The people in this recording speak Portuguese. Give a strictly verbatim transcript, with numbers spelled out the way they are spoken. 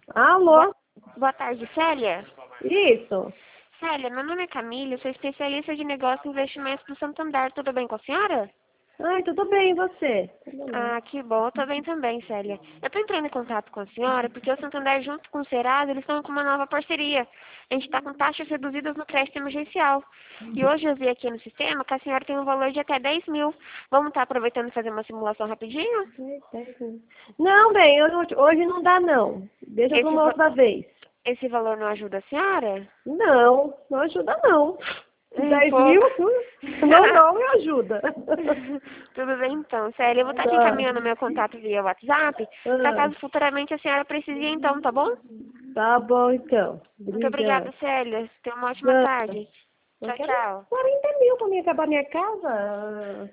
Alô? Boa, boa tarde, Célia. Isso. Célia, meu nome é Camila, eu sou especialista de negócios e investimentos do Santander. Tudo bem com a senhora? Ai, tudo bem, e você? Tudo bem. Ah, que bom, eu tô bem também, Célia. Eu tô entrando em contato com a senhora porque o Santander, junto com o Serasa, eles estão com uma nova parceria. A gente está com taxas reduzidas no crédito emergencial. E hoje eu vi aqui no sistema que a senhora tem um valor de até dez mil. Vamos estar aproveitando e fazer uma simulação rapidinho? Não, bem, eu não- hoje não dá não. Deixa para Esse, uma va- outra vez. esse valor não ajuda a senhora? Não, não ajuda não. Um Dez pouco. mil? Não, não me ajuda. Tudo bem então, Célia. Eu vou estar te Tá, encaminhando meu contato via WhatsApp, para ah, caso futuramente a senhora precise então, tá bom? tá bom então. Muito obrigada, Obrigada. Célia. Tenha uma ótima Não, tarde. eu Tchau, quero tchau. quarenta mil para mim acabar minha casa.